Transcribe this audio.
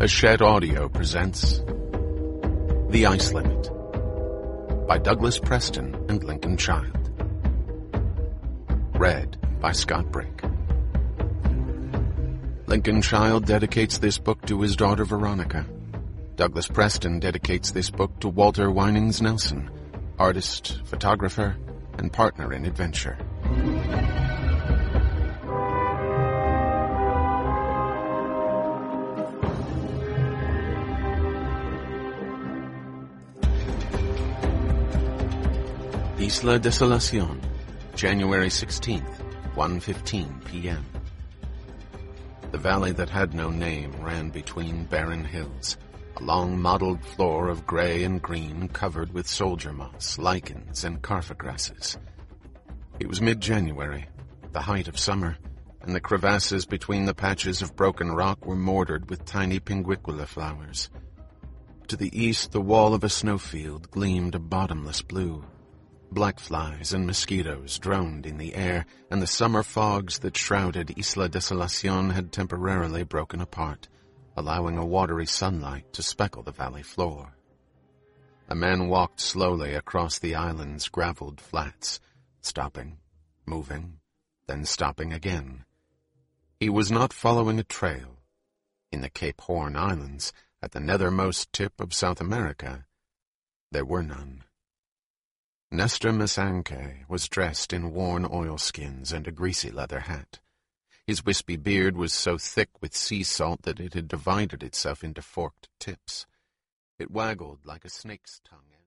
Hachette Audio presents The Ice Limit by Douglas Preston and Lincoln Child. Read by Scott Brake. Lincoln Child dedicates this book to his daughter Veronica. Douglas Preston dedicates this book to Walter Winings Nelson, artist, photographer, and partner in adventure. Isla Desolación, January 16th, 1:15 p.m. The valley that had no name ran between barren hills, a long mottled floor of gray and green covered with soldier moss, lichens, and carfograsses. It was mid-January, the height of summer, and the crevasses between the patches of broken rock were mortared with tiny pinguicula flowers. To the east, the wall of a snowfield gleamed a bottomless blue. Black flies and mosquitoes droned in the air, and the summer fogs that shrouded Isla Desolación had temporarily broken apart, allowing a watery sunlight to speckle the valley floor. A man walked slowly across the island's graveled flats, stopping, moving, then stopping again. He was not following a trail. In the Cape Horn Islands, at the nethermost tip of South America, there were none. Nestor Messanke was dressed in worn oilskins and a greasy leather hat. His wispy beard was so thick with sea salt that it had divided itself into forked tips. It waggled like a snake's tongue.